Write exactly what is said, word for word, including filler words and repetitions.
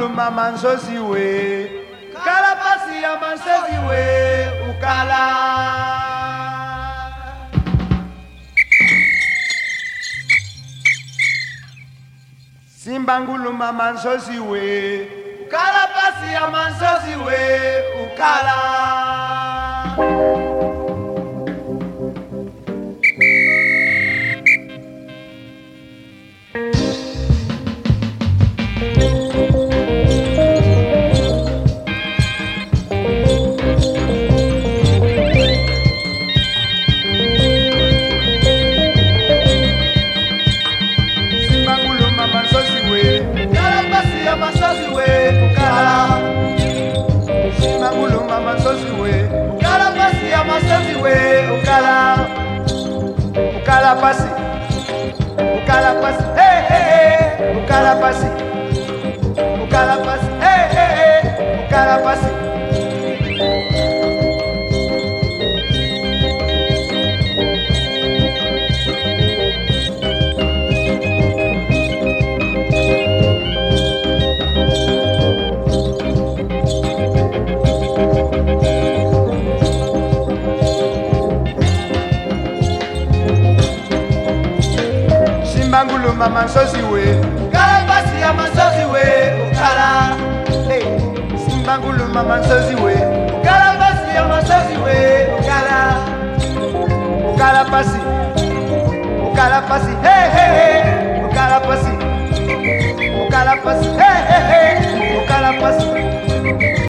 Simbanguluma mansozi we, ukala pasi ya mansozi we, ukala. Simbanguluma mansozi we, ukala pasi ya mansozi we, ukala. Ukala pasi, ukala pasi, hey hey hey, ukala pasi, ukala pasi, hey hey hey, ukala pasi. Simbanguluma mansozi we, ukala pasi ya mansozi we, ukala. Hey, Simbanguluma mansozi we, ukala pasi ya mansozi we, ukala. Ukala pasi, ukala pasi, hey hey hey, ukala pasi, ukala pasi, hey hey hey, ukala pasi.